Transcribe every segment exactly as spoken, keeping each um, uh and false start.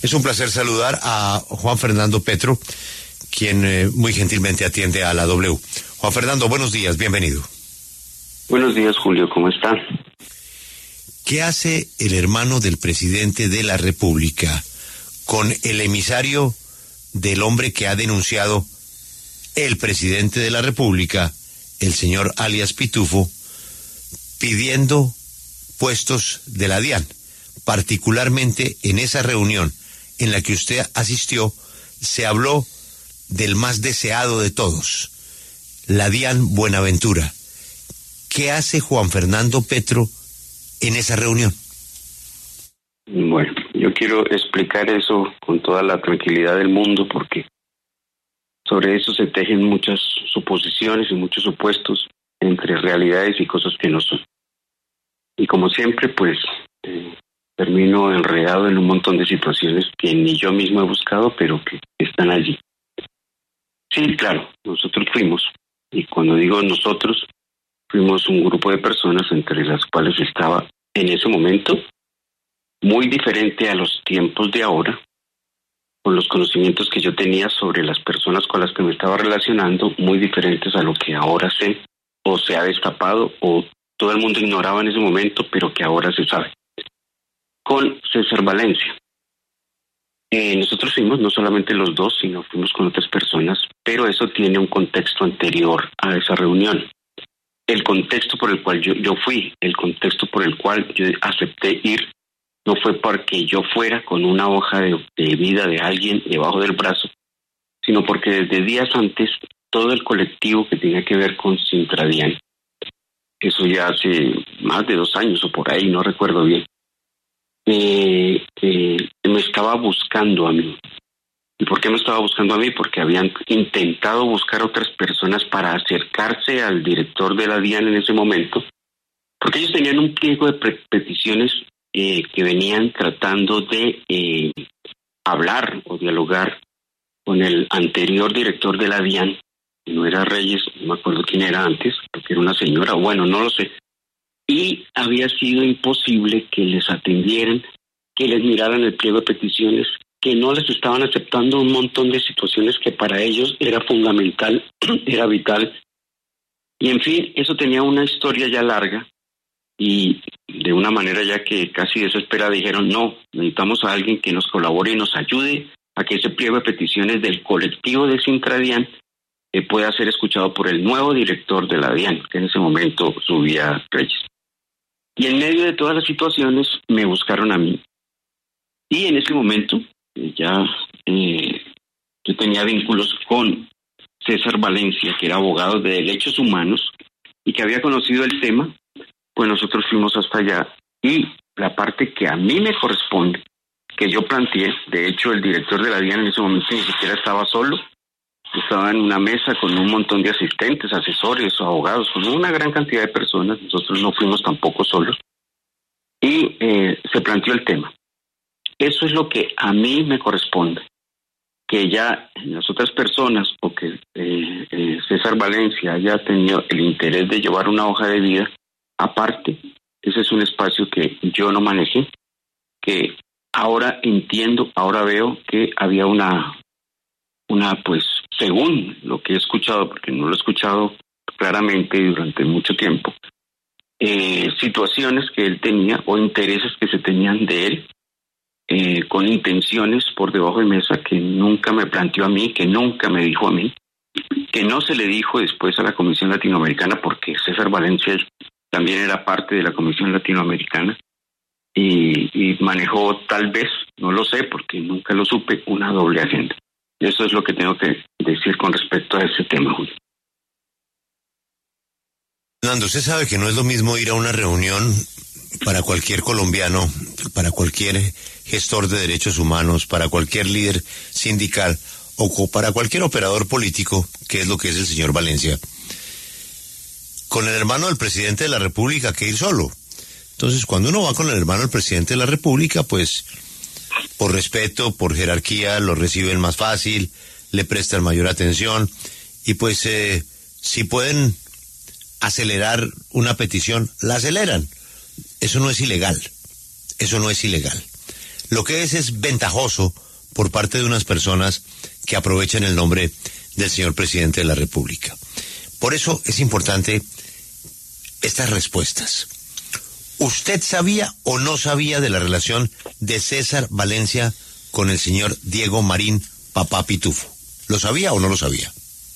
Es un placer saludar a Juan Fernando Petro, quien eh, muy gentilmente atiende a la W. Juan Fernando, buenos días, bienvenido. Buenos días, Julio, ¿cómo está? ¿Qué hace el hermano del presidente de la República con el emisario del hombre que ha denunciado el presidente de la República, el señor alias Pitufo, pidiendo puestos de la DIAN? Particularmente en esa reunión en la que usted asistió, se habló del más deseado de todos, la DIAN Buenaventura. ¿Qué hace Juan Fernando Petro en esa reunión? Bueno, yo quiero explicar eso con toda la tranquilidad del mundo, porque sobre eso se tejen muchas suposiciones y muchos supuestos entre realidades y cosas que no son. Y como siempre, pues, eh, termino enredado en un montón de situaciones que ni yo mismo he buscado, pero que están allí. Sí, claro, nosotros fuimos, y cuando digo nosotros, fuimos un grupo de personas entre las cuales estaba en ese momento muy diferente a los tiempos de ahora, con los conocimientos que yo tenía sobre las personas con las que me estaba relacionando, muy diferentes a lo que ahora sé, o se ha destapado, o todo el mundo ignoraba en ese momento, pero que ahora se sabe. Con César Valencia. Eh, nosotros fuimos no solamente los dos, sino fuimos con otras personas, pero eso tiene un contexto anterior a esa reunión. El contexto por el cual yo, yo fui, el contexto por el cual yo acepté ir, no fue porque yo fuera con una hoja de, de vida de alguien debajo del brazo, sino porque desde días antes todo el colectivo que tenía que ver con Sintradian, eso ya hace más de dos años o por ahí, no recuerdo bien, eh, eh, me estaba buscando a mí. ¿Y por qué me estaba buscando a mí? Porque habían intentado buscar otras personas para acercarse al director de la DIAN en ese momento, porque ellos tenían un pliego de peticiones eh, que venían tratando de eh, hablar o dialogar con el anterior director de la DIAN, que no era Reyes, no me acuerdo quién era antes, creo que era una señora, bueno, no lo sé, y había sido imposible que les atendieran, que les miraran el pliego de peticiones, que no les estaban aceptando un montón de situaciones que para ellos era fundamental, era vital. Y en fin, eso tenía una historia ya larga y de una manera ya que casi desesperada dijeron, no, necesitamos a alguien que nos colabore y nos ayude a que ese pliego de peticiones del colectivo de Sintradian eh, pueda ser escuchado por el nuevo director de la DIAN, que en ese momento subía Reyes. Y en medio de todas las situaciones me buscaron a mí. Y en ese momento ya eh, yo tenía vínculos con César Valencia, que era abogado de derechos humanos y que había conocido el tema, pues nosotros fuimos hasta allá y la parte que a mí me corresponde, que yo planteé, de hecho el director de la DIAN en ese momento ni siquiera estaba solo, estaba en una mesa con un montón de asistentes, asesores, abogados, con una gran cantidad de personas, nosotros no fuimos tampoco solos, y eh, se planteó el tema. Eso es lo que a mí me corresponde, que ya las otras personas, o que eh, eh, César Valencia haya tenido el interés de llevar una hoja de vida, aparte, ese es un espacio que yo no manejé, que ahora entiendo, ahora veo que había una, una pues, según lo que he escuchado, porque no lo he escuchado claramente durante mucho tiempo, eh, situaciones que él tenía o intereses que se tenían de él, Eh, con intenciones por debajo de mesa que nunca me planteó a mí, que nunca me dijo a mí, que no se le dijo después a la Comisión Latinoamericana, porque César Valencia también era parte de la Comisión Latinoamericana y, y manejó tal vez, no lo sé porque nunca lo supe, una doble agenda. Eso es lo que tengo que decir con respecto a ese tema, Julio. Fernando, usted sabe que no es lo mismo ir a una reunión para cualquier colombiano, para cualquier gestor de derechos humanos, para cualquier líder sindical o para cualquier operador político, que es lo que es el señor Valencia, con el hermano del presidente de la República, que ir solo. Entonces, cuando uno va con el hermano del presidente de la República, pues, por respeto, por jerarquía, lo reciben más fácil, le prestan mayor atención, y pues, eh, si pueden acelerar una petición, la aceleran. Eso no es ilegal. Eso no es ilegal. Lo que es es ventajoso por parte de unas personas que aprovechan el nombre del señor presidente de la República. Por eso es importante estas respuestas. ¿Usted sabía o no sabía de la relación de César Valencia con el señor Diego Marín, papá Pitufo? ¿Lo sabía o no lo sabía?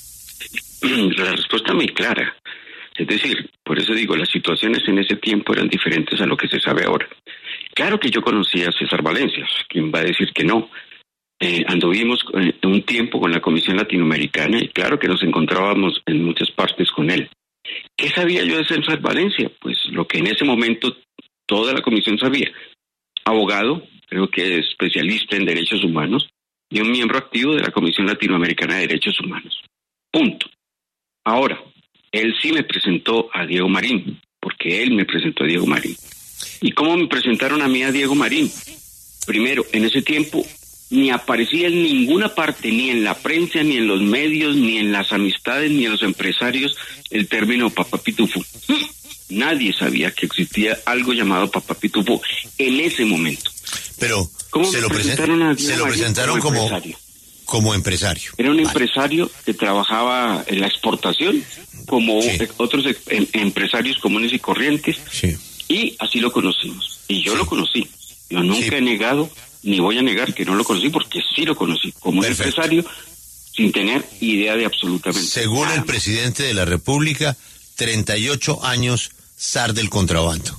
La respuesta es muy clara. Es decir, por eso digo, las situaciones en ese tiempo eran diferentes a lo que se sabe ahora. Claro que yo conocía a César Valencia, ¿quién va a decir que no? Eh, anduvimos eh, un tiempo con la Comisión Latinoamericana y claro que nos encontrábamos en muchas partes con él. ¿Qué sabía yo de César Valencia? Pues lo que en ese momento toda la comisión sabía. Abogado, creo que es especialista en derechos humanos y un miembro activo de la Comisión Latinoamericana de Derechos Humanos. Punto. Ahora, él sí me presentó a Diego Marín, porque él me presentó a Diego Marín. ¿Y cómo me presentaron a mí a Diego Marín? Primero, en ese tiempo ni aparecía en ninguna parte, ni en la prensa, ni en los medios, ni en las amistades, ni en los empresarios, el término papá Pitufo. Nadie sabía que existía algo llamado papá Pitufo en ese momento. Pero ¿Cómo se me lo, presentaron a Diego se lo Marín presentaron como, como empresario? Como empresario. Era un vale. empresario que trabajaba en la exportación, como sí. otros em- empresarios comunes y corrientes, sí. y así lo conocimos. Y yo sí. lo conocí. Yo nunca sí. he negado, ni voy a negar que no lo conocí, porque sí lo conocí como un empresario sin tener idea de absolutamente Según nada. el presidente de la República, treinta y ocho años zar del contrabando.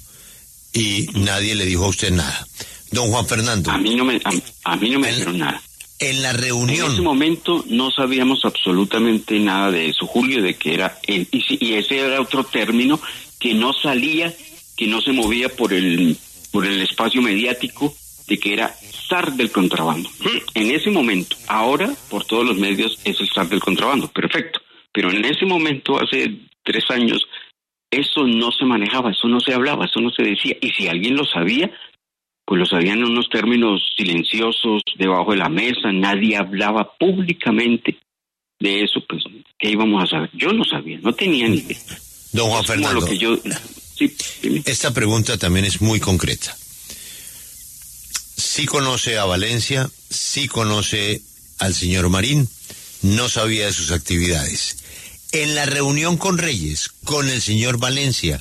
Y nadie le dijo a usted nada. Don Juan Fernando. A mí no me, a, a mí no me en, dijeron nada. En la reunión. En ese momento no sabíamos absolutamente nada de eso, Julio, de que era él. Y, si, y ese era otro término que no salía, que no se movía por el, por el espacio mediático, de que era zar del contrabando. En ese momento, ahora por todos los medios es el zar del contrabando, perfecto. Pero en ese momento, hace tres años, eso no se manejaba, eso no se hablaba, eso no se decía. Y si alguien lo sabía, pues lo sabían en unos términos silenciosos, debajo de la mesa, nadie hablaba públicamente de eso, pues, ¿qué íbamos a saber? Yo no sabía, no tenía ni idea. Don Juan es Fernando, lo que yo, sí, esta pregunta también es muy concreta. Sí conoce a Valencia, sí conoce al señor Marín, no sabía de sus actividades. En la reunión con Reyes, con el señor Valencia,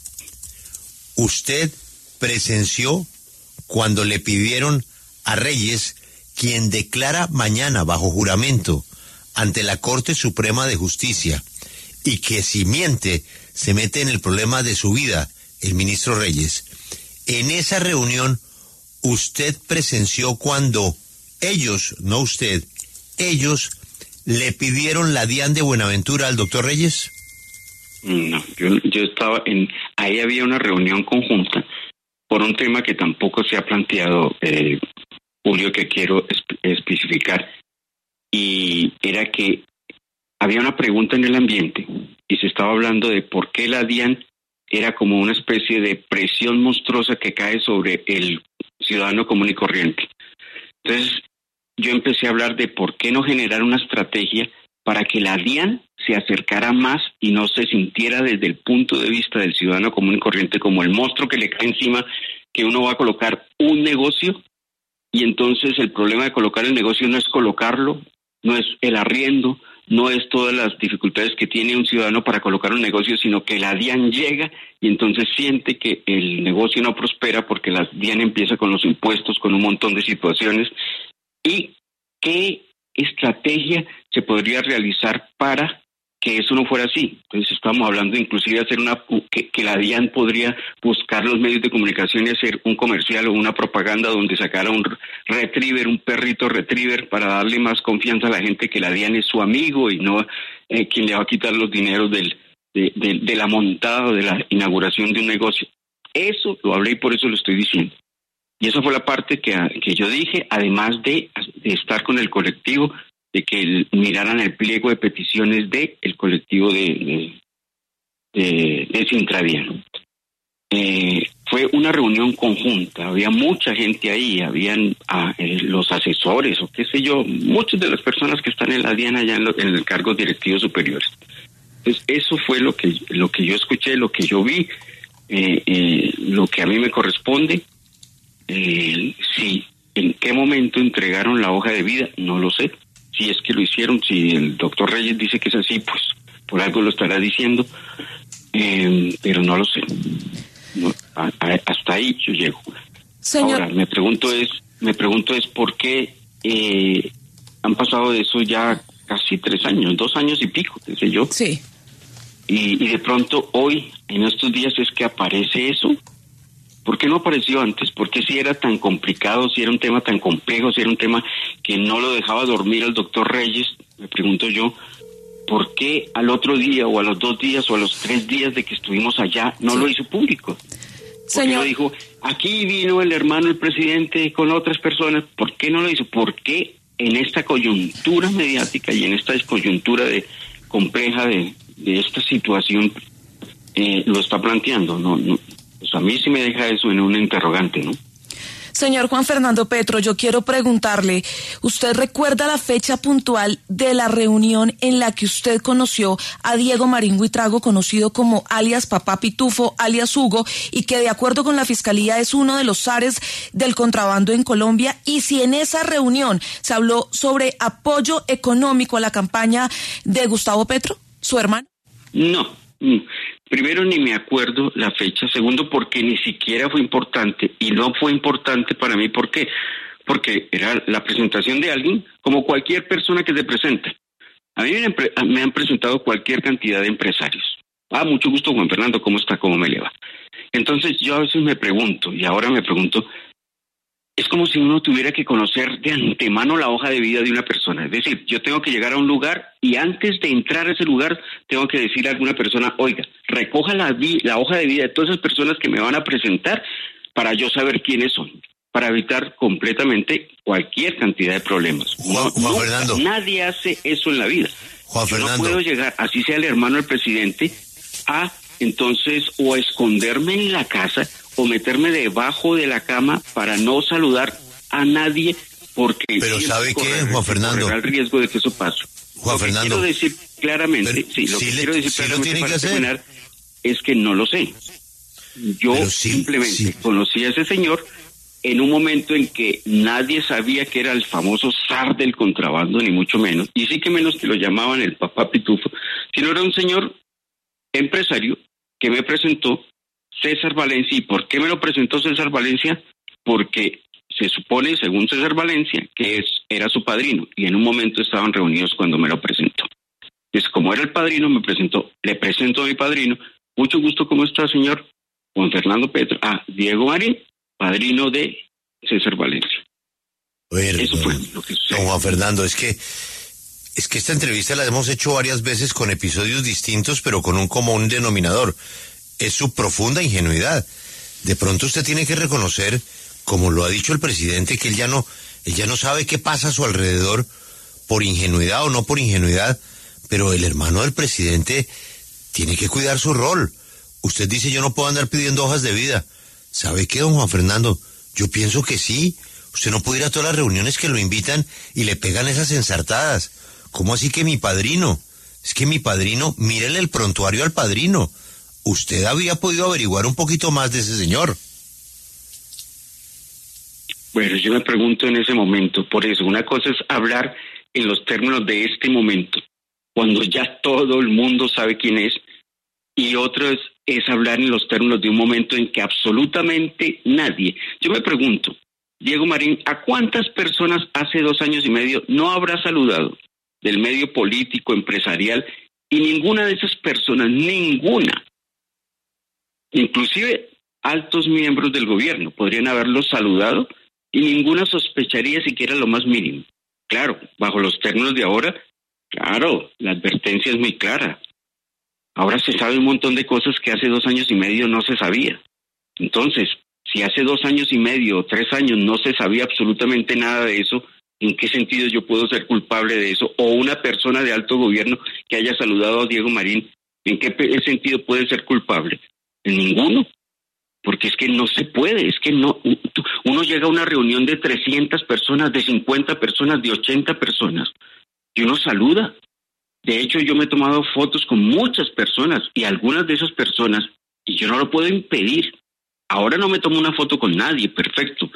¿usted presenció cuando le pidieron a Reyes, quien declara mañana bajo juramento ante la Corte Suprema de Justicia, y que si miente se mete en el problema de su vida, el ministro Reyes? En esa reunión, ¿usted presenció cuando ellos, no usted, ellos le pidieron la DIAN de Buenaventura al doctor Reyes? No, yo, yo estaba en, ahí había una reunión conjunta por un tema que tampoco se ha planteado, eh, Julio, que quiero esp- especificar, y era que había una pregunta en el ambiente y se estaba hablando de por qué la DIAN era como una especie de presión monstruosa que cae sobre el ciudadano común y corriente. Entonces yo empecé a hablar de por qué no generar una estrategia para que la DIAN se acercara más y no se sintiera desde el punto de vista del ciudadano común y corriente como el monstruo que le cae encima, que uno va a colocar un negocio y entonces el problema de colocar el negocio no es colocarlo, no es el arriendo, no es todas las dificultades que tiene un ciudadano para colocar un negocio, sino que la DIAN llega y entonces siente que el negocio no prospera porque la DIAN empieza con los impuestos, con un montón de situaciones. ¿Y qué estrategia se podría realizar para que eso no fuera así? Entonces estamos hablando inclusive de hacer una, que, que la DIAN podría buscar los medios de comunicación y hacer un comercial o una propaganda donde sacara un retriever, un perrito retriever, para darle más confianza a la gente que la DIAN es su amigo y no eh, quien le va a quitar los dineros del, de, de, de la montada o de la inauguración de un negocio. Eso lo hablé y por eso lo estoy diciendo. Y esa fue la parte que, que yo dije, además de, de estar con el colectivo, de que el, miraran el pliego de peticiones del de colectivo de, de, de, de Sintradian. Eh, fue una reunión conjunta, había mucha gente ahí, habían ah, eh, los asesores o qué sé yo, muchas de las personas que están en la DIAN allá en, lo, en el cargo directivos superiores. Entonces eso fue lo que, lo que yo escuché, lo que yo vi, eh, eh, lo que a mí me corresponde. Eh, sí, ¿En qué momento entregaron la hoja de vida? No lo sé. Si es que lo hicieron, si el doctor Reyes dice que es así, pues por algo lo estará diciendo, eh, pero no lo sé. No, a, a, hasta ahí yo llego. Señor... Ahora, me pregunto es, me pregunto es por qué eh, han pasado de eso ya casi tres años, dos años y pico, qué sé yo. Sí. Y, y de pronto hoy, en estos días, es que aparece eso. ¿Por qué no apareció antes? ¿Por qué si era tan complicado, si era un tema tan complejo, si era un tema que no lo dejaba dormir al doctor Reyes? Me pregunto yo, ¿por qué al otro día o a los dos días o a los tres días de que estuvimos allá no sí. lo hizo público? ¿Por qué no dijo, aquí vino el hermano del presidente con otras personas? ¿Por qué no lo hizo? ¿Por qué en esta coyuntura mediática y en esta coyuntura de compleja de, de esta situación eh, lo está planteando? No, no. Pues a mí sí me deja eso en un interrogante, ¿no? Señor Juan Fernando Petro, yo quiero preguntarle, ¿usted recuerda la fecha puntual de la reunión en la que usted conoció a Diego Marín Buitrago, conocido como alias Papá Pitufo, alias Hugo, y que de acuerdo con la Fiscalía es uno de los zares del contrabando en Colombia? Y si en esa reunión se habló sobre apoyo económico a la campaña de Gustavo Petro, su hermano. No. Primero, ni me acuerdo la fecha. Segundo, porque ni siquiera fue importante. Y no fue importante para mí. ¿Por qué? Porque era la presentación de alguien, como cualquier persona que se presenta. A mí me han, me han presentado cualquier cantidad de empresarios. Ah, mucho gusto, Juan Fernando, ¿cómo está? ¿Cómo me le va? Entonces yo a veces me pregunto, y ahora me pregunto, es como si uno tuviera que conocer de antemano la hoja de vida de una persona. Es decir, yo tengo que llegar a un lugar y antes de entrar a ese lugar tengo que decirle a alguna persona, oiga, recoja la, vi- la hoja de vida de todas esas personas que me van a presentar para yo saber quiénes son, para evitar completamente cualquier cantidad de problemas. Juan, no, Juan no, Fernando. Nadie hace eso en la vida. Juan yo Fernando. no puedo llegar, así sea el hermano del presidente, a entonces o esconderme en la casa o meterme debajo de la cama para no saludar a nadie, porque pero sabe qué, Juan Fernando, el riesgo de que eso pase. Juan lo que Fernando, quiero decir claramente, pero, sí, lo sí que le, quiero decir sí claramente lo tiene para que terminar es que no lo sé. Yo sí, simplemente sí. conocí a ese señor en un momento en que nadie sabía que era el famoso zar del contrabando, ni mucho menos, y sí que menos que lo llamaban el Papá Pitufo, sino era un señor empresario que me presentó César Valencia. ¿Y por qué me lo presentó César Valencia? Porque se supone, según César Valencia, que es, era su padrino, y en un momento estaban reunidos cuando me lo presentó. Entonces, como era el padrino, me presentó, le presento a mi padrino, mucho gusto, ¿cómo está, señor? Juan Fernando Petro. Ah, Diego Marín, padrino de César Valencia. Ver, Eso don, fue lo que sucedió. Don Juan Fernando, es que es que esta entrevista la hemos hecho varias veces con episodios distintos, pero con un común denominador. Es su profunda ingenuidad. De pronto usted tiene que reconocer, como lo ha dicho el presidente, que él ya no, él ya no sabe qué pasa a su alrededor por ingenuidad o no por ingenuidad, pero el hermano del presidente tiene que cuidar su rol. Usted dice, yo no puedo andar pidiendo hojas de vida. ¿Sabe qué, don Juan Fernando? Yo pienso que sí. Usted no puede ir a todas las reuniones que lo invitan y le pegan esas ensartadas. ¿Cómo así que mi padrino? Es que mi padrino, mírele el prontuario al padrino. Usted había podido averiguar un poquito más de ese señor. Bueno, yo me pregunto en ese momento, por eso, una cosa es hablar en los términos de este momento, cuando ya todo el mundo sabe quién es, y otro es, es hablar en los términos de un momento en que absolutamente nadie. Yo me pregunto, Diego Marín, ¿a cuántas personas hace dos años y medio no habrá saludado del medio político, empresarial, y ninguna de esas personas, ninguna, inclusive altos miembros del gobierno, podrían haberlos saludado y ninguna sospecharía siquiera lo más mínimo? Claro, bajo los términos de ahora, claro, la advertencia es muy clara. Ahora se sabe un montón de cosas que hace dos años y medio no se sabía. Entonces, si hace dos años y medio o tres años no se sabía absolutamente nada de eso, ¿en qué sentido yo puedo ser culpable de eso? O una persona de alto gobierno que haya saludado a Diego Marín, ¿en qué sentido puede ser culpable? En ninguno. Porque es que no se puede, es que no, uno llega a una reunión de trescientas personas, de cincuenta personas, de ochenta personas, y uno saluda. De hecho, yo me he tomado fotos con muchas personas, y algunas de esas personas, y yo no lo puedo impedir. Ahora no me tomo una foto con nadie, perfecto,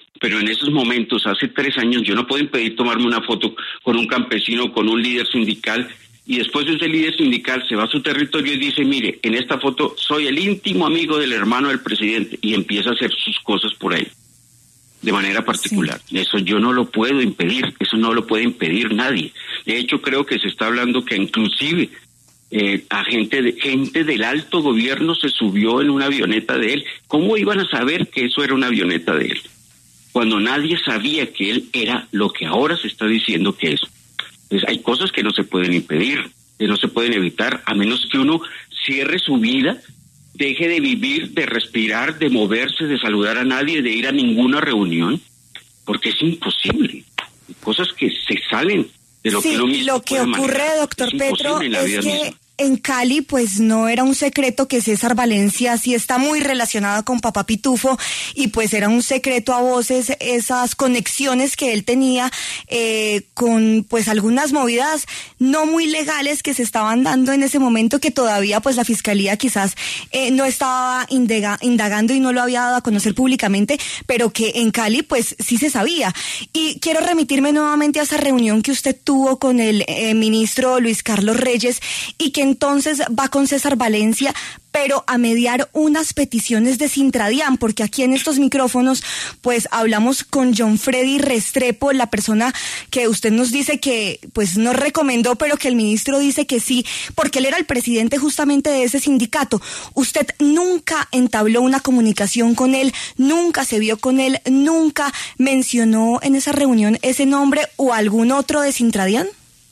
pero en esos momentos, hace tres años, yo no puedo impedir tomarme una foto con un campesino, con un líder sindical, y después ese líder sindical se va a su territorio y dice, mire, en esta foto soy el íntimo amigo del hermano del presidente, y empieza a hacer sus cosas por ahí, de manera particular. Sí. Eso yo no lo puedo impedir, eso no lo puede impedir nadie. De hecho, creo que se está hablando que inclusive eh, a gente, de, gente del alto gobierno se subió en una avioneta de él. ¿Cómo iban a saber que eso era una avioneta de él? Cuando nadie sabía que él era lo que ahora se está diciendo que es. Entonces, hay cosas que no se pueden impedir, que no se pueden evitar, a menos que uno cierre su vida, deje de vivir, de respirar, de moverse, de saludar a nadie, de ir a ninguna reunión, porque es imposible. Hay cosas que se salen de lo sí, que uno mismo lo que ocurre, manejar. doctor es Petro, es que misma. En Cali, pues no era un secreto que César Valencia sí está muy relacionado con Papá Pitufo, y pues era un secreto a voces esas conexiones que él tenía eh, con pues algunas movidas no muy legales que se estaban dando en ese momento, que todavía pues la fiscalía quizás eh, no estaba indega, indagando y no lo había dado a conocer públicamente, pero que en Cali pues sí se sabía. Y quiero remitirme nuevamente a esa reunión que usted tuvo con el eh, ministro Luis Carlos Reyes, y que entonces va con César Valencia, pero a mediar unas peticiones de Sintradian, porque aquí en estos micrófonos pues hablamos con John Freddy Restrepo, la persona que usted nos dice que pues nos recomendó, pero que el ministro dice que sí, porque él era el presidente justamente de ese sindicato. Usted nunca entabló una comunicación con él, nunca se vio con él, nunca mencionó en esa reunión ese nombre o algún otro de Sintradian.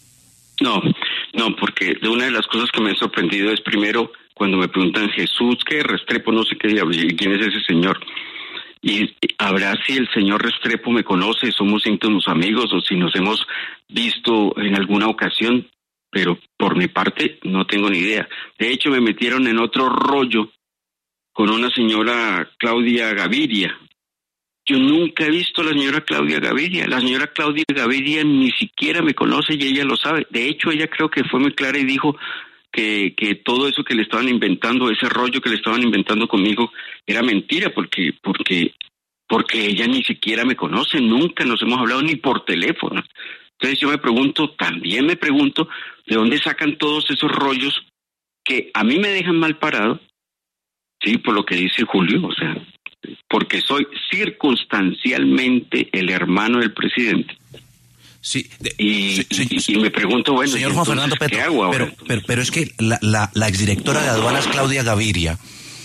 No, no, porque de una de las cosas que me ha sorprendido es primero cuando me preguntan Jesús, ¿qué Restrepo? No sé qué diablos, ¿quién es ese señor? Y habrá si el señor Restrepo me conoce, somos íntimos amigos, o si nos hemos visto en alguna ocasión, pero por mi parte no tengo ni idea. De hecho, me metieron en otro rollo con una señora Claudia Gaviria. Yo nunca he visto a la señora Claudia Gaviria. La señora Claudia Gaviria ni siquiera me conoce y ella lo sabe. De hecho, ella creo que fue muy clara y dijo que, que todo eso que le estaban inventando, ese rollo que le estaban inventando conmigo, era mentira, porque, porque, porque ella ni siquiera me conoce, nunca nos hemos hablado ni por teléfono. Entonces yo me pregunto, también me pregunto, ¿de dónde sacan todos esos rollos que a mí me dejan mal parado? Sí, por lo que dice Julio, o sea, porque soy circunstancialmente el hermano del presidente. Sí, de, y, sí, y, y me pregunto, bueno, señor Juan Fernando Petro, ¿qué hago ahora? Pero, pero, pero es que la, la, la exdirectora de aduanas, Claudia Gaviria,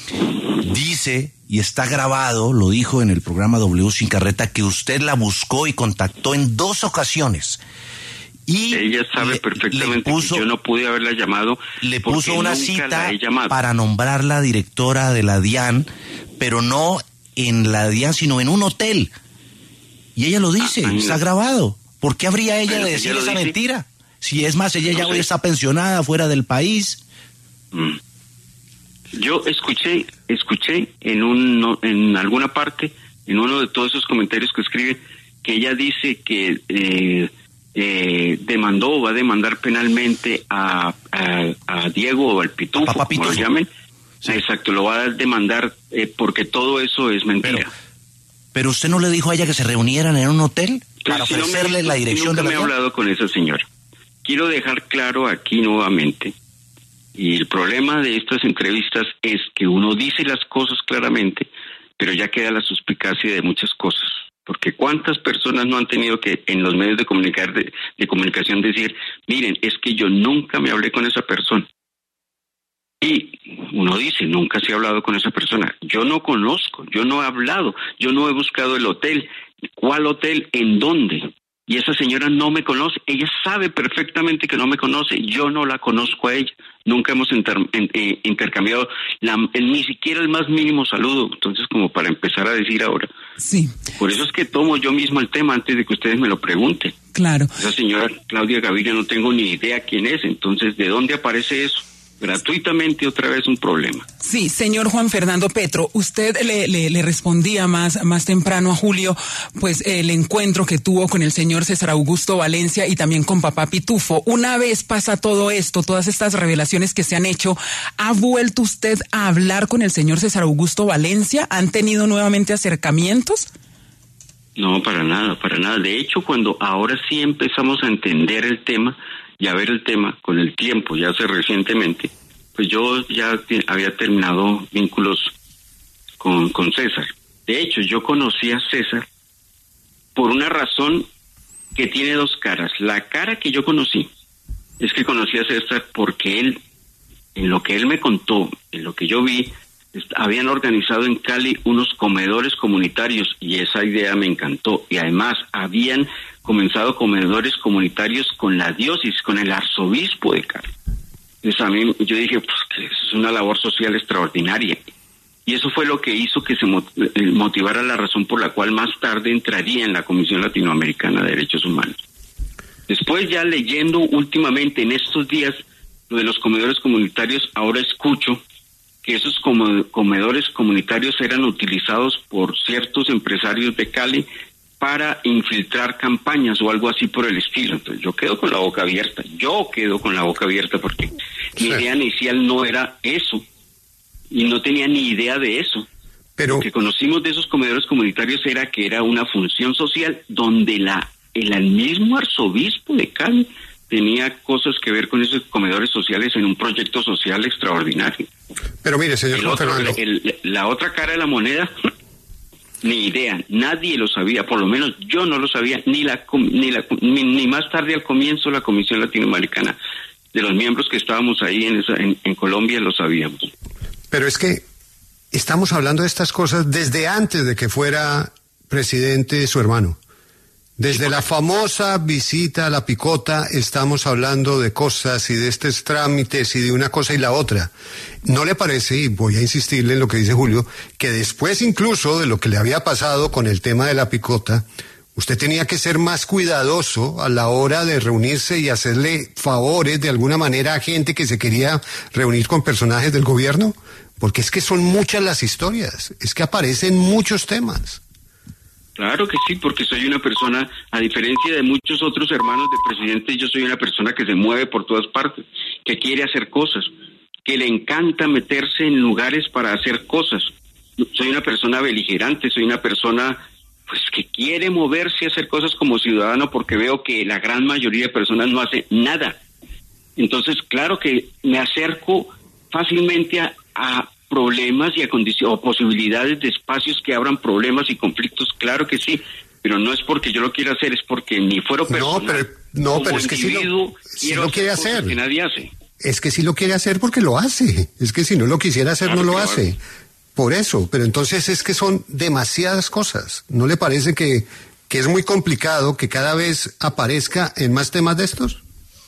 dice, y está grabado, lo dijo en el programa W Sin Carreta, que usted la buscó y contactó en dos ocasiones. Y ella sabe le, perfectamente le puso, que yo no pude haberla llamado. Le puso una cita para nombrarla directora de la DIAN, pero no en la DIAN, sino en un hotel. Y ella lo dice, ah, está grabado. ¿Por qué habría ella bueno, de decir ella esa dice. mentira? Si es más, ella no ya sé. hoy está pensionada, fuera del país. Mm. Yo escuché, escuché en un, en alguna parte, en uno de todos esos comentarios que escribe, que ella dice que eh, eh, demandó o va a demandar penalmente a, a, a Diego o al Pitufo, Papá como Pitufo. lo llamen. Sí. Exacto, lo va a demandar eh, porque todo eso es mentira. Pero, pero usted no le dijo a ella que se reunieran en un hotel para si ofrecerle no me, la dirección nunca de la me he hablado con esa señora. Quiero dejar claro aquí nuevamente, y el problema de estas entrevistas es que uno dice las cosas claramente, pero ya queda la suspicacia de muchas cosas. Porque cuántas personas no han tenido que en los medios de, comunicar, de, de comunicación decir, miren, es que yo nunca me hablé con esa persona. Y uno dice, nunca se ha hablado con esa persona. Yo no conozco, yo no he hablado, yo no he buscado el hotel. ¿Cuál hotel? ¿En dónde? Y esa señora no me conoce, ella sabe perfectamente que no me conoce, yo no la conozco a ella. Nunca hemos inter, en, eh, intercambiado la, el, ni siquiera el más mínimo saludo. Entonces, como para empezar a decir ahora. Sí. Por eso es que tomo yo mismo el tema antes de que ustedes me lo pregunten. Claro. Esa señora Claudia Gaviria no tengo ni idea quién es, entonces, ¿de dónde aparece eso? Gratuitamente, otra vez un problema. Sí, señor Juan Fernando Petro, usted le, le, le respondía más, más temprano a Julio, pues el encuentro que tuvo con el señor César Augusto Valencia y también con Papá Pitufo. Una vez pasa todo esto, todas estas revelaciones que se han hecho, ¿ha vuelto usted a hablar con el señor César Augusto Valencia? ¿Han tenido nuevamente acercamientos? No, para nada, para nada. De hecho, cuando ahora sí empezamos a entender el tema y a ver el tema con el tiempo, ya hace recientemente, pues yo ya te, había terminado vínculos con, con César. De hecho, yo conocí a César por una razón que tiene dos caras. La cara que yo conocí es que conocí a César porque él, en lo que él me contó, en lo que yo vi, habían organizado en Cali unos comedores comunitarios y esa idea me encantó. Y además habían comenzado comedores comunitarios con la diócesis, con el arzobispo de Cali. Entonces a mí, yo dije, pues que es una labor social extraordinaria. Y eso fue lo que hizo que se motivara la razón por la cual más tarde entraría en la Comisión Latinoamericana de Derechos Humanos. Después, ya leyendo últimamente en estos días lo de los comedores comunitarios, ahora escucho que esos comedores comunitarios eran utilizados por ciertos empresarios de Cali para infiltrar campañas o algo así por el estilo. Entonces yo quedo con la boca abierta, yo quedo con la boca abierta porque sí. Mi idea inicial no era eso y no tenía ni idea de eso. Pero lo que conocimos de esos comedores comunitarios era que era una función social donde la el, el mismo arzobispo de Cali tenía cosas que ver con esos comedores sociales en un proyecto social extraordinario. Pero mire, señor el Juan otro, Fernando. El, la otra cara de la moneda, ni idea, nadie lo sabía, por lo menos yo no lo sabía, ni la ni la ni, ni más tarde al comienzo la Comisión Latinoamericana, de los miembros que estábamos ahí en, esa, en, en Colombia lo sabíamos. Pero es que estamos hablando de estas cosas desde antes de que fuera presidente su hermano. Desde la famosa visita a La Picota estamos hablando de cosas y de estos trámites y de una cosa y la otra. ¿No le parece, y voy a insistirle en lo que dice Julio, que después incluso de lo que le había pasado con el tema de La Picota, usted tenía que ser más cuidadoso a la hora de reunirse y hacerle favores de alguna manera a gente que se quería reunir con personajes del gobierno? Porque es que son muchas las historias, es que aparecen muchos temas. Claro que sí, porque soy una persona, a diferencia de muchos otros hermanos de presidente, yo soy una persona que se mueve por todas partes, que quiere hacer cosas, que le encanta meterse en lugares para hacer cosas. Soy una persona beligerante, soy una persona pues que quiere moverse y hacer cosas como ciudadano porque veo que la gran mayoría de personas no hace nada. Entonces, claro que me acerco fácilmente a, a problemas y a condiciones o posibilidades de espacios que abran problemas y conflictos, claro que sí, pero no es porque yo lo quiera hacer, es porque ni fuera personal. No, pero, no, pero es que sí lo, sí lo quiere hacer. Que nadie hace. Es que sí lo quiere hacer porque lo hace. Es que si no lo quisiera hacer, claro, no lo hace. Por eso, pero entonces es que son demasiadas cosas. ¿No le parece que, que es muy complicado que cada vez aparezca en más temas de estos?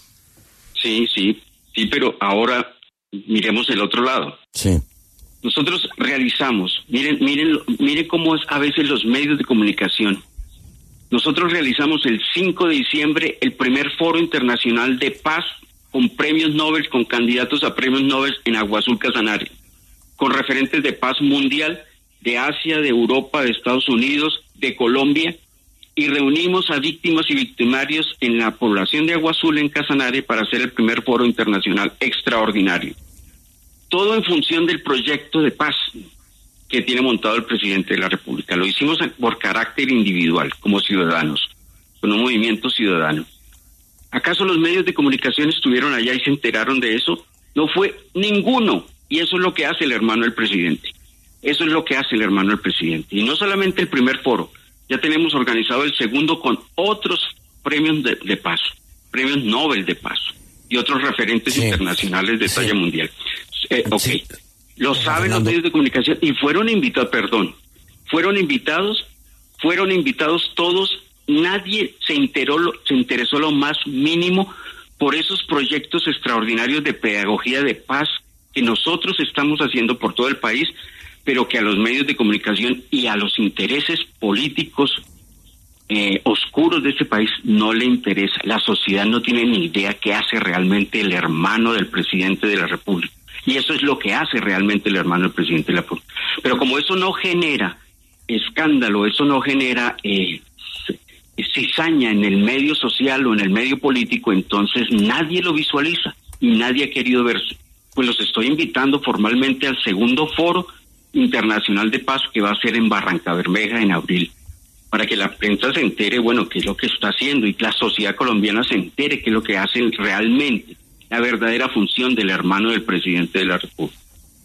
Sí, sí, sí, pero ahora miremos el otro lado. Sí. Nosotros realizamos, miren, miren, miren cómo es a veces los medios de comunicación. Nosotros realizamos el cinco de diciembre el primer foro internacional de paz con premios Nobel, con candidatos a premios Nobel en Agua Azul Casanare, con referentes de paz mundial, de Asia, de Europa, de Estados Unidos, de Colombia, y reunimos a víctimas y victimarios en la población de Agua Azul en Casanare para hacer el primer foro internacional extraordinario. Todo en función del proyecto de paz que tiene montado el presidente de la República. Lo hicimos por carácter individual, como ciudadanos, con un movimiento ciudadano. ¿Acaso los medios de comunicación estuvieron allá y se enteraron de eso? No fue ninguno. Y eso es lo que hace el hermano del presidente. Eso es lo que hace el hermano del presidente. Y no solamente el primer foro, ya tenemos organizado el segundo con otros premios de, de paz, premios Nobel de paz y otros referentes sí. internacionales de talla sí. mundial. Eh, ok, sí. Lo saben los medios de comunicación y fueron invitados, perdón, fueron invitados, fueron invitados todos, nadie se enteró, se interesó lo más mínimo por esos proyectos extraordinarios de pedagogía de paz que nosotros estamos haciendo por todo el país, pero que a los medios de comunicación y a los intereses políticos eh, oscuros de este país no le interesa. La sociedad no tiene ni idea qué hace realmente el hermano del presidente de la República. Y eso es lo que hace realmente el hermano del presidente de la República. Pero como eso no genera escándalo, eso no genera eh, cizaña en el medio social o en el medio político, entonces nadie lo visualiza y nadie ha querido verse. Pues los estoy invitando formalmente al segundo foro internacional de paz que va a ser en Barranca Bermeja en abril. para que la prensa se entere, bueno, qué es lo que está haciendo y la sociedad colombiana se entere qué es lo que hacen realmente, la verdadera función del hermano del presidente de la República.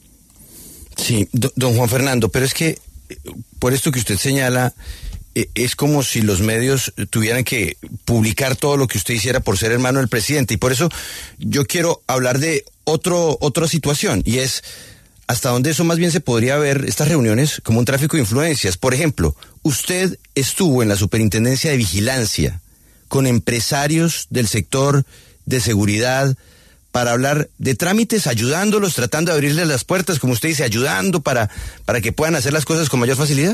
Sí, do, don Juan Fernando, pero es que por esto que usted señala, eh, es como si los medios tuvieran que publicar todo lo que usted hiciera por ser hermano del presidente, y por eso yo quiero hablar de otro otra situación, y es hasta dónde eso más bien se podría ver, estas reuniones, como un tráfico de influencias. Por ejemplo, usted estuvo en la Superintendencia de Vigilancia con empresarios del sector de seguridad para hablar de trámites, ayudándolos, tratando de abrirles las puertas, como usted dice, ayudando para, para que puedan hacer las cosas con mayor facilidad.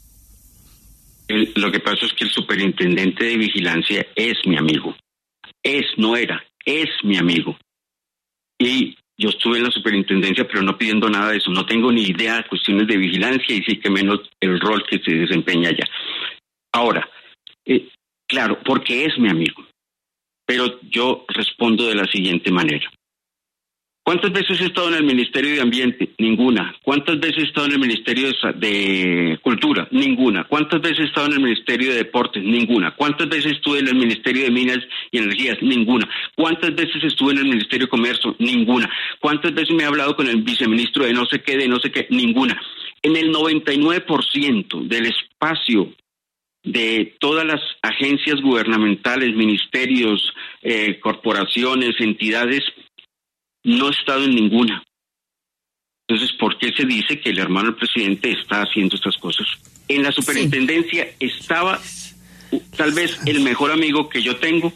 El, lo que pasa es que el superintendente de vigilancia es mi amigo. Es, no era, es mi amigo. Y yo estuve en la superintendencia, pero no pidiendo nada de eso. No tengo ni idea de cuestiones de vigilancia y sí que menos el rol que se desempeña allá. Ahora, eh, claro, porque es mi amigo. Pero yo respondo de la siguiente manera. ¿Cuántas veces he estado en el Ministerio de Ambiente? Ninguna. ¿Cuántas veces he estado en el Ministerio de, de Cultura? Ninguna. ¿Cuántas veces he estado en el Ministerio de Deportes? Ninguna. ¿Cuántas veces estuve en el Ministerio de Minas y Energías? Ninguna. ¿Cuántas veces estuve en el Ministerio de Comercio? Ninguna. ¿Cuántas veces me he hablado con el viceministro de no sé qué, de no sé qué? Ninguna. En el noventa y nueve por ciento del espacio de todas las agencias gubernamentales, ministerios, eh, corporaciones, entidades, no he estado en ninguna. Entonces, ¿por qué se dice que el hermano del presidente está haciendo estas cosas? En la superintendencia sí estaba tal vez el mejor amigo que yo tengo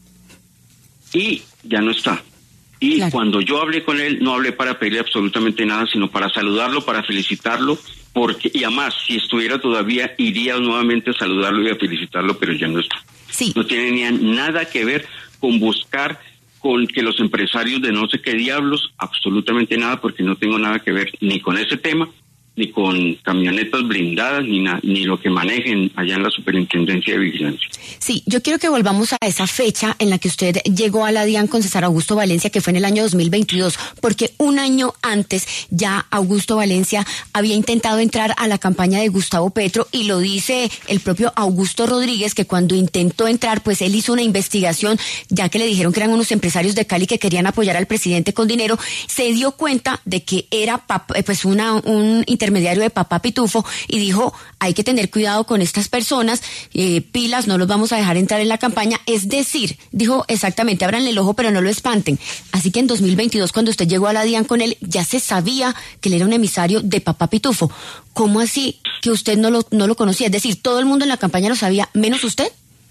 y ya no está. Y claro, cuando yo hablé con él, no hablé para pedirle absolutamente nada, sino para saludarlo, para felicitarlo, porque y además, si estuviera todavía, iría nuevamente a saludarlo y a felicitarlo, pero ya no está. Sí. No tiene ni nada que ver con buscar, con que los empresarios de no sé qué diablos, absolutamente nada, porque no tengo nada que ver ni con ese tema, ni con camionetas blindadas, ni, na, ni lo que manejen allá en la Superintendencia de Vigilancia. Sí, yo quiero que volvamos a esa fecha en la que usted llegó a la DIAN con César Augusto Valencia, que fue en el año dos mil veintidós, porque un año antes ya Augusto Valencia había intentado entrar a la campaña de Gustavo Petro, y lo dice el propio Augusto Rodríguez, que cuando intentó entrar, pues él hizo una investigación, ya que le dijeron que eran unos empresarios de Cali que querían apoyar al presidente con dinero, se dio cuenta de que era pues una un intermediario de Papá Pitufo, y dijo, hay que tener cuidado con estas personas, eh, pilas, no los vamos a dejar entrar en la campaña. Es decir, dijo exactamente, ábranle el ojo pero no lo espanten. Así que en dos mil veintidós, cuando usted llegó a la DIAN con él, ya se sabía que él era un emisario de Papá Pitufo. ¿Cómo así que usted no lo, no lo conocía? Es decir, todo el mundo en la campaña lo sabía, menos usted.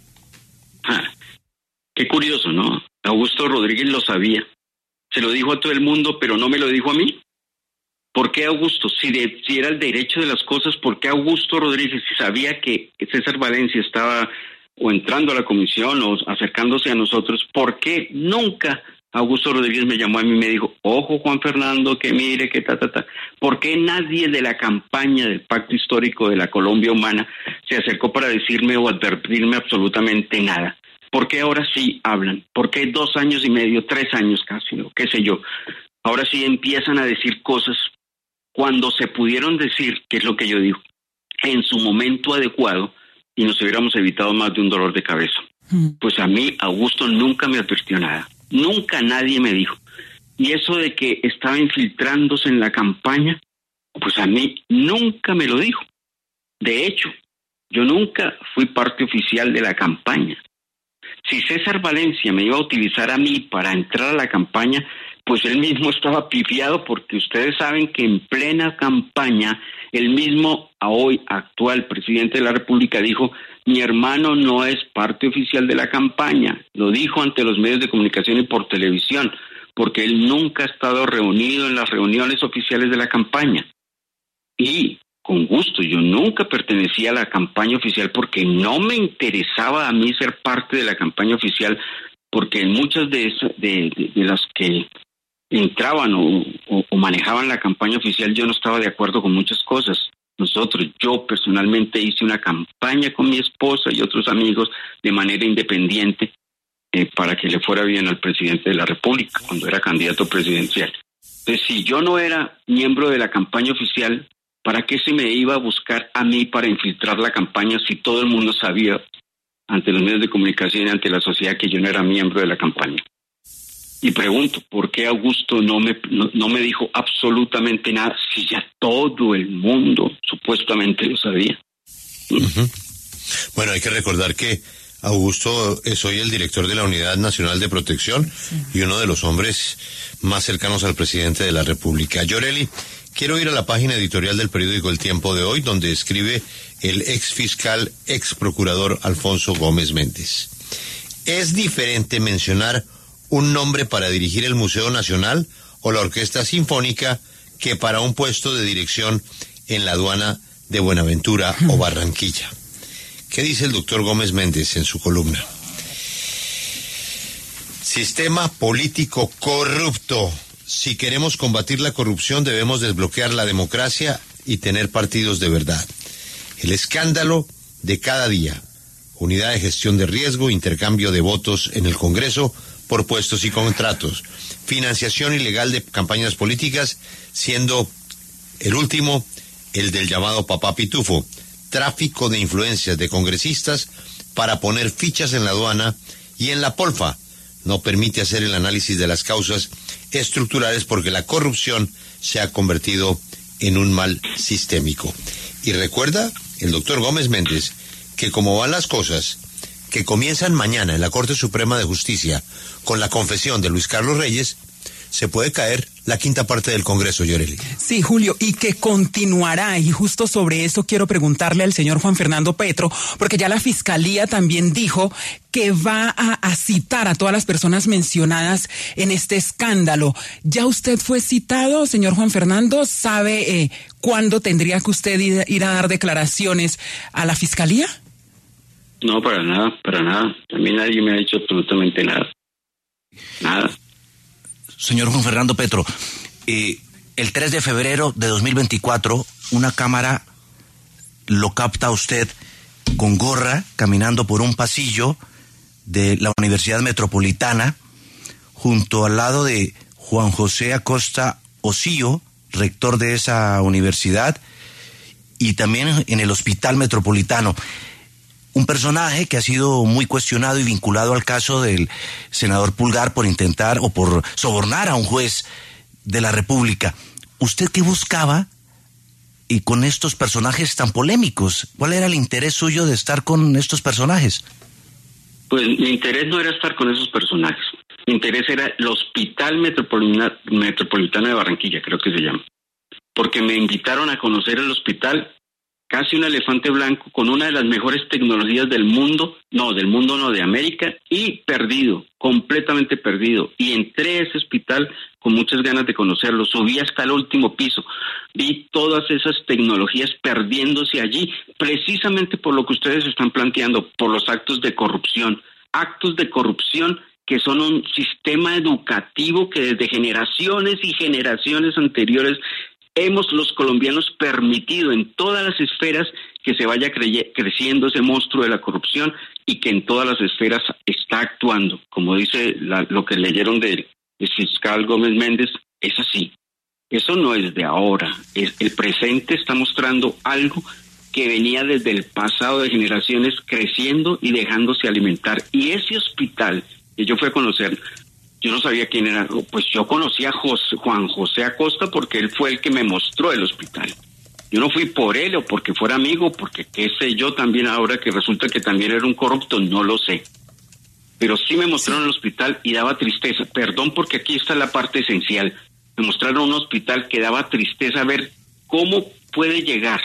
Ah, qué curioso, ¿no? Augusto Rodríguez lo sabía. Se lo dijo a todo el mundo, pero no me lo dijo a mí. ¿Por qué Augusto? Si, de, si era el derecho de las cosas, ¿por qué Augusto Rodríguez, si sabía que César Valencia estaba o entrando a la comisión o acercándose a nosotros, por qué nunca Augusto Rodríguez me llamó a mí y me dijo, ojo Juan Fernando, que mire, que ta, ta, ta? ¿Por qué nadie de la campaña del Pacto Histórico de la Colombia Humana se acercó para decirme o advertirme absolutamente nada? ¿Por qué ahora sí hablan? ¿Por qué dos años y medio, tres años casi, o qué sé yo? Ahora sí empiezan a decir cosas cuando se pudieron decir, que es lo que yo digo, en su momento adecuado, y nos hubiéramos evitado más de un dolor de cabeza. Mm. Pues a mí, Augusto nunca me advirtió nada. Nunca nadie me dijo. Y eso de que estaba infiltrándose en la campaña, pues a mí nunca me lo dijo. De hecho, yo nunca fui parte oficial de la campaña. Si César Valencia me iba a utilizar a mí para entrar a la campaña, pues él mismo estaba pifiado, porque ustedes saben que en plena campaña, el mismo a hoy actual presidente de la República dijo, mi hermano no es parte oficial de la campaña. Lo dijo ante los medios de comunicación y por televisión, porque él nunca ha estado reunido en las reuniones oficiales de la campaña. Y con gusto, yo nunca pertenecía a la campaña oficial porque no me interesaba a mí ser parte de la campaña oficial, porque en muchas de, esas, de, de, de las que entraban o, o, o manejaban la campaña oficial, yo no estaba de acuerdo con muchas cosas. Nosotros, yo personalmente hice una campaña con mi esposa y otros amigos de manera independiente eh, para que le fuera bien al presidente de la República cuando era candidato presidencial. Entonces, si yo no era miembro de la campaña oficial, ¿Para qué se me iba a buscar a mí para infiltrar la campaña si todo el mundo sabía ante los medios de comunicación y ante la sociedad que yo no era miembro de la campaña? Y pregunto, ¿por qué Augusto no me, no, no me dijo absolutamente nada si ya todo el mundo supuestamente lo sabía? Uh-huh. Bueno, hay que recordar que Augusto es hoy el director de la Unidad Nacional de Protección sí. y uno de los hombres más cercanos al presidente de la República. Yoreli, quiero ir a la página editorial del periódico El Tiempo de hoy, donde escribe el ex fiscal, ex procurador Alfonso Gómez Méndez. ¿Es diferente mencionar un nombre para dirigir el Museo Nacional o la Orquesta Sinfónica que para un puesto de dirección en la aduana de Buenaventura o Barranquilla? ¿Qué dice el doctor Gómez Méndez en su columna? Sistema político corrupto. Si queremos combatir la corrupción, debemos desbloquear la democracia y tener partidos de verdad. El escándalo de cada día. Unidad de gestión de riesgo, intercambio de votos en el Congreso por puestos y contratos. Financiación ilegal de campañas políticas, siendo el último el del llamado Papá Pitufo. Tráfico de influencias de congresistas para poner fichas en la aduana y en la Polfa. No permite hacer el análisis de las causas estructurales porque la corrupción se ha convertido en un mal sistémico. Y recuerda el doctor Gómez Méndez que como van las cosas, que comienzan mañana en la Corte Suprema de Justicia con la confesión de Luis Carlos Reyes, se puede caer la quinta parte del Congreso, Yoreli. Sí, Julio, y que continuará, y justo sobre eso quiero preguntarle al señor Juan Fernando Petro, porque ya la Fiscalía también dijo que va a, a citar a todas las personas mencionadas en este escándalo. ¿Ya usted fue citado, señor Juan Fernando? ¿Sabe eh, cuándo tendría que usted ir, ir a dar declaraciones a la Fiscalía? No, para nada, para nada. A mí nadie me ha dicho absolutamente nada. Nada. Señor Juan Fernando Petro, eh, el tres de febrero de dos mil veinticuatro, una cámara lo capta a usted con gorra, caminando por un pasillo de la Universidad Metropolitana, junto al lado de Juan José Acosta Osío, rector de esa universidad, y también en el Hospital Metropolitano. Un personaje que ha sido muy cuestionado y vinculado al caso del senador Pulgar por intentar o por sobornar a un juez de la República. ¿Usted qué buscaba y con estos personajes tan polémicos? ¿Cuál era el interés suyo de estar con estos personajes? Pues mi interés no era estar con esos personajes. Mi interés era el Hospital Metropolitano, Metropolitano de Barranquilla, creo que se llama. Porque me invitaron a conocer el hospital, casi un elefante blanco, con una de las mejores tecnologías del mundo, no, del mundo no, de América, y perdido, completamente perdido. Y entré a ese hospital con muchas ganas de conocerlo, subí hasta el último piso, vi todas esas tecnologías perdiéndose allí, precisamente por lo que ustedes están planteando, por los actos de corrupción, actos de corrupción que son un sistema educativo que desde generaciones y generaciones anteriores hemos los colombianos permitido en todas las esferas que se vaya cre- creciendo ese monstruo de la corrupción y que en todas las esferas está actuando. Como dice la, lo que leyeron del, del fiscal Gómez Méndez, es así. Eso no es de ahora. Es, el presente está mostrando algo que venía desde el pasado de generaciones creciendo y dejándose alimentar. Y ese hospital que yo fui a conocer, yo no sabía quién era, pues yo conocí a José, Juan José Acosta porque él fue el que me mostró el hospital. Yo no fui por él o porque fuera amigo, porque qué sé yo también ahora que resulta que también era un corrupto, no lo sé. Pero sí me mostraron el hospital y daba tristeza. Perdón porque aquí está la parte esencial. Me mostraron un hospital que daba tristeza ver cómo puede llegar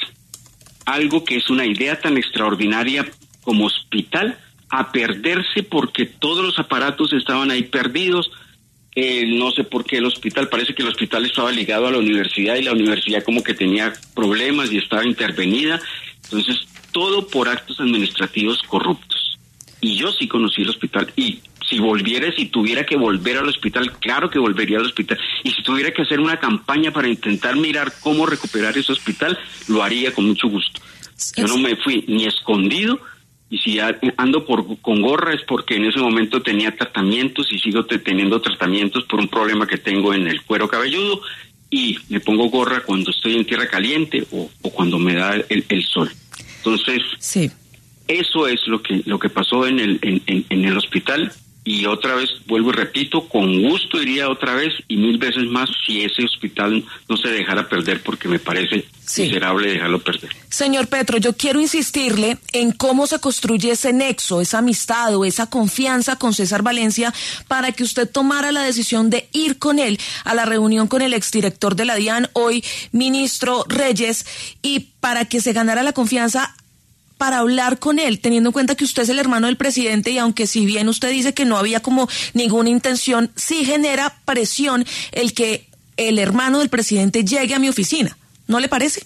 algo que es una idea tan extraordinaria como hospital a perderse porque todos los aparatos estaban ahí perdidos. Eh, no sé por qué el hospital, parece que el hospital estaba ligado a la universidad y la universidad como que tenía problemas y estaba intervenida. Entonces, todo por actos administrativos corruptos. Y yo sí conocí el hospital y si volviera, si tuviera que volver al hospital, claro que volvería al hospital. Y si tuviera que hacer una campaña para intentar mirar cómo recuperar ese hospital, lo haría con mucho gusto. Yo no me fui ni escondido. Y si ando por, con gorra es porque en ese momento tenía tratamientos y sigo te, teniendo tratamientos por un problema que tengo en el cuero cabelludo y me pongo gorra cuando estoy en tierra caliente o, o cuando me da el, el sol. Entonces, sí. Eso es lo que lo que pasó en el en, en, en el hospital. Y otra vez, vuelvo y repito, con gusto iría otra vez y mil veces más si ese hospital no se dejara perder, porque me parece sí. miserable dejarlo perder. Señor Petro, yo quiero insistirle en cómo se construye ese nexo, esa amistad o esa confianza con César Valencia para que usted tomara la decisión de ir con él a la reunión con el exdirector de la DIAN, hoy ministro Reyes, y para que se ganara la confianza para hablar con él, teniendo en cuenta que usted es el hermano del presidente y aunque si bien usted dice que no había como ninguna intención, sí genera presión el que el hermano del presidente llegue a mi oficina. ¿No le parece?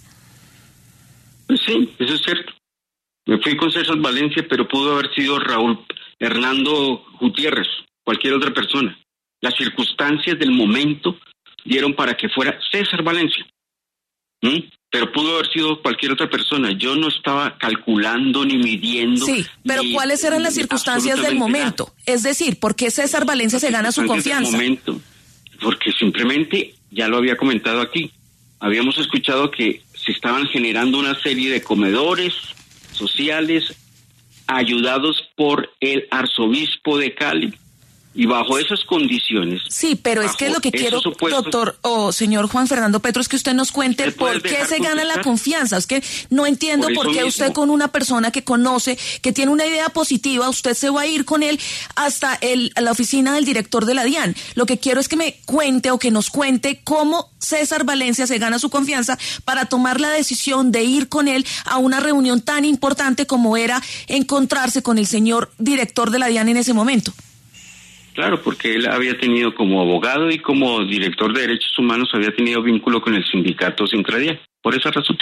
Pues sí, eso es cierto. Me fui con César Valencia, pero pudo haber sido Raúl Hernando Gutiérrez, cualquier otra persona. Las circunstancias del momento dieron para que fuera César Valencia. ¿Mm? Pero pudo haber sido cualquier otra persona. Yo no estaba calculando ni midiendo. Sí, pero ni, ¿cuáles eran las circunstancias del momento? Nada. Es decir, ¿por qué César Valencia se gana su confianza? Del momento, porque simplemente, ya lo había comentado aquí, habíamos escuchado que se estaban generando una serie de comedores sociales ayudados por el arzobispo de Cali. Y bajo esas condiciones... Sí, pero es que lo que quiero, doctor o señor Juan Fernando Petro, es que usted nos cuente por qué se gana la confianza. Es que no entiendo por, por qué mismo. Usted con una persona que conoce, que tiene una idea positiva, usted se va a ir con él hasta el, a la oficina del director de la DIAN. Lo que quiero es que me cuente o que nos cuente cómo César Valencia se gana su confianza para tomar la decisión de ir con él a una reunión tan importante como era encontrarse con el señor director de la DIAN en ese momento. Claro, porque él había tenido como abogado y como director de derechos humanos había tenido vínculo con el sindicato Sincradial, por esa razón.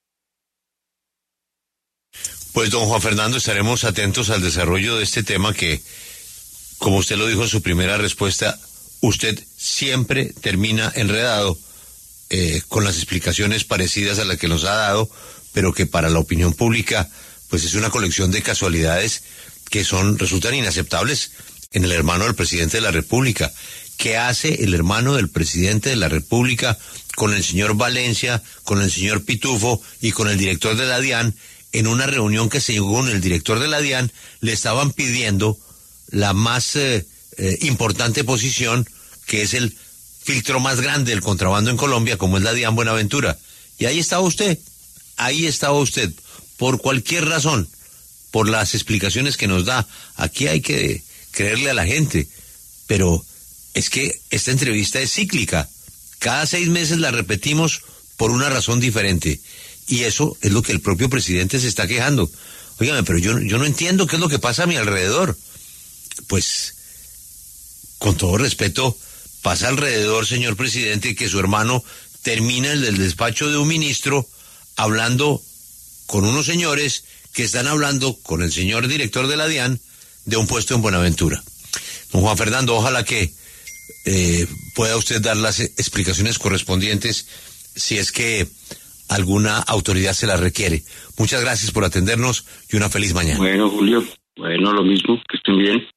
Pues don Juan Fernando, estaremos atentos al desarrollo de este tema que, como usted lo dijo en su primera respuesta, usted siempre termina enredado eh, con las explicaciones parecidas a las que nos ha dado, pero que para la opinión pública pues es una colección de casualidades que son resultan inaceptables en el hermano del presidente de la República. ¿Qué hace el hermano del presidente de la República con el señor Valencia, con el señor Pitufo y con el director de la DIAN en una reunión que según el director de la DIAN le estaban pidiendo la más eh, eh, importante posición, que es el filtro más grande del contrabando en Colombia, como es la DIAN Buenaventura? Y ahí estaba usted, ahí estaba usted, por cualquier razón, por las explicaciones que nos da. Aquí hay que creerle a la gente, pero es que esta entrevista es cíclica. Cada seis meses la repetimos por una razón diferente. Y eso es lo que el propio presidente se está quejando. Óigame, pero yo, yo no entiendo qué es lo que pasa a mi alrededor. Pues, con todo respeto, pasa alrededor, señor presidente, que su hermano termina en el despacho de un ministro hablando con unos señores que están hablando con el señor director de la DIAN de un puesto en Buenaventura. Don Juan Fernando, ojalá que eh, pueda usted dar las explicaciones correspondientes si es que alguna autoridad se las requiere. Muchas gracias por atendernos y una feliz mañana. Bueno, Julio, bueno, lo mismo, que estén bien.